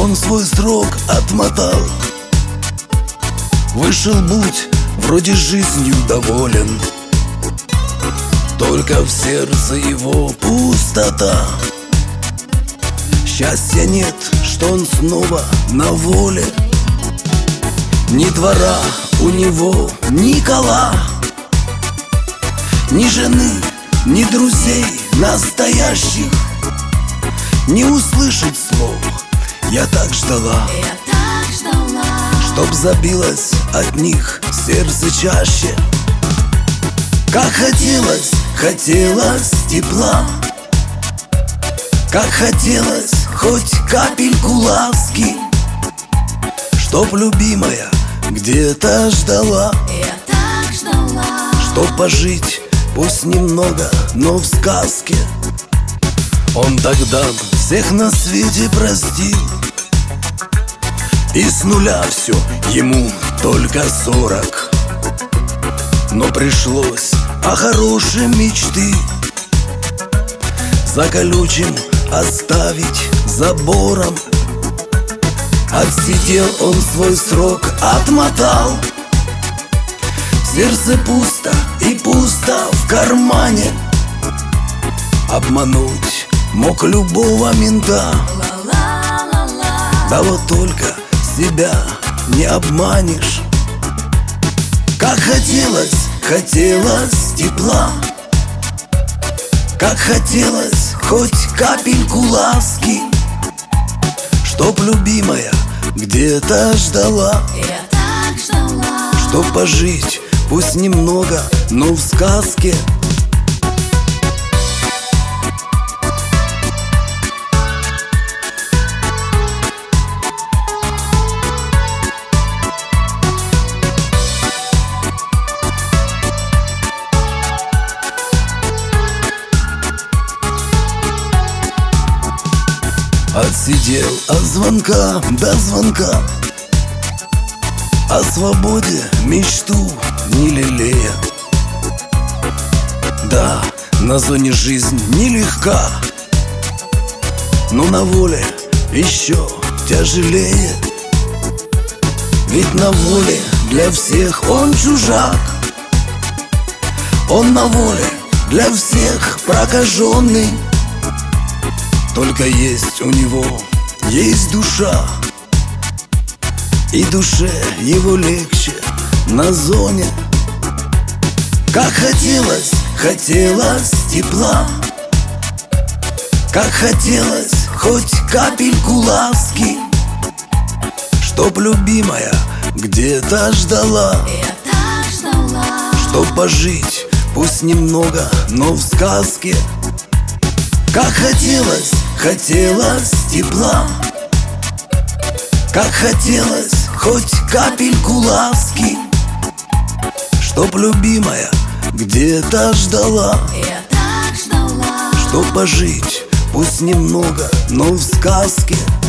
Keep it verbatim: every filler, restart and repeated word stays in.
он свой срок отмотал. Вышел будь, вроде жизнью доволен, только в сердце его пустота. Счастья нет, что он снова на воле. Ни двора у него, ни кола, ни жены, ни друзей настоящих. Не услышать слов я так ждала, Я так ждала, чтоб забилось от них сердце чаще. Как хотелось, хотелось тепла, как хотелось хоть капельку ласки, чтоб любимая где-то ждала, я так ждала, чтоб пожить, пусть немного, но в сказке. Он тогда всех на свете простил, и с нуля все ему только сорок. Но пришлось о хорошей мечты за колючим оставить забором. Отсидел он свой срок, отмотал. Сердце пусто и пусто в кармане. Обмануть мог любого мента, ла-ла-ла-ла. да вот только себя не обманешь. Как хотелось, хотелось тепла, как хотелось хоть капельку ласки, чтоб любимая где-то ждала, Я так ждала, чтоб пожить, пусть немного, но в сказке. Отсидел от звонка до звонка, о свободе мечту не лелея. Да, на зоне жизнь нелегка, но на воле еще тяжелее. Ведь на воле для всех он чужак, он на воле для всех прокаженный. Только есть у него, есть душа, и душе его легче на зоне. Как хотелось, хотелось тепла, как хотелось хоть капельку ласки, чтоб любимая где-то ждала, я так ждала, чтоб пожить, пусть немного, но в сказке. Как хотелось, хотелось тепла, как хотелось хоть капельку ласки, чтоб любимая где-то ждала, я так ждала, чтоб пожить, пусть немного, но в сказке.